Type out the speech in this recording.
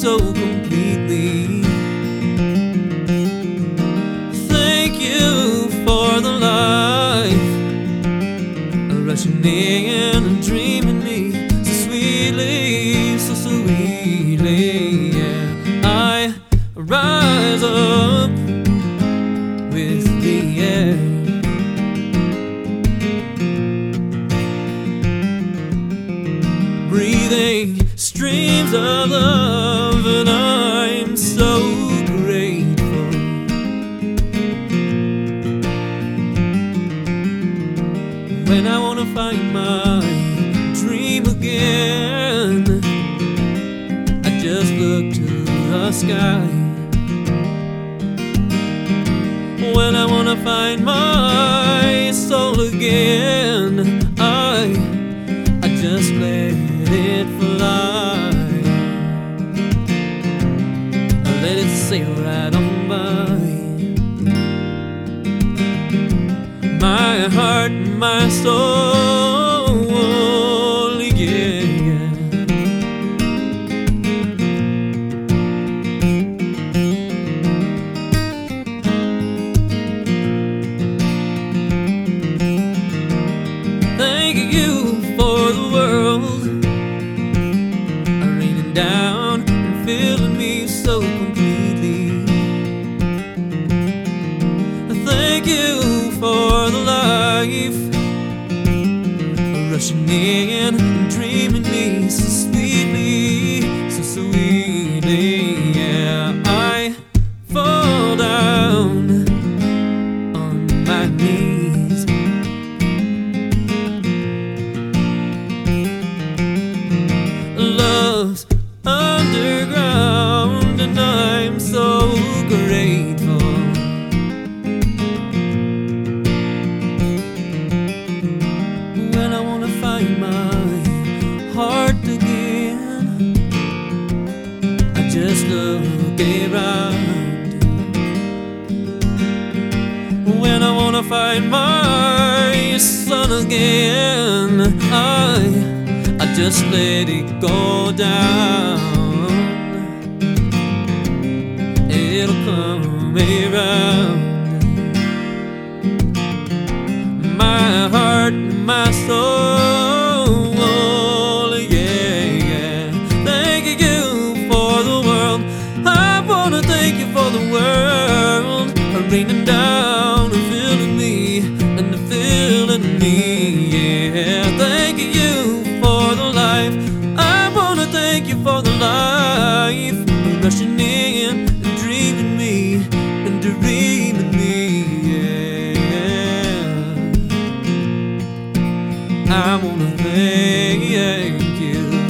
so completely. Thank you for the life rushing in and dreaming me so sweetly, so sweetly. Yeah, I rise up with the air. Breathing streams of love, and I'm so grateful. When I wanna find my dream again, I just look to the sky. When I wanna find my soul again, I just let it fly. I let it sail right on by. My heart, my soul, yeah, yeah. Thank you for the world raining down and filling me so completely. Thank you for the life rushing in and dreaming me so sweetly, so sweetly. Yeah, I fall down on my knees. Love's underground, and I'm so grateful. When I wanna find my heart again, I just look around. When I wanna find my sun again, I just let it go down. It'll come around. My heart, my soul, yeah, yeah. Thank you for the world. I wanna thank you for the world raining down and filling me and filling me, yeah. Thank you for the life. I wanna thank you for the life rushing in and dreaming me and dreaming me, yeah. I wanna thank you.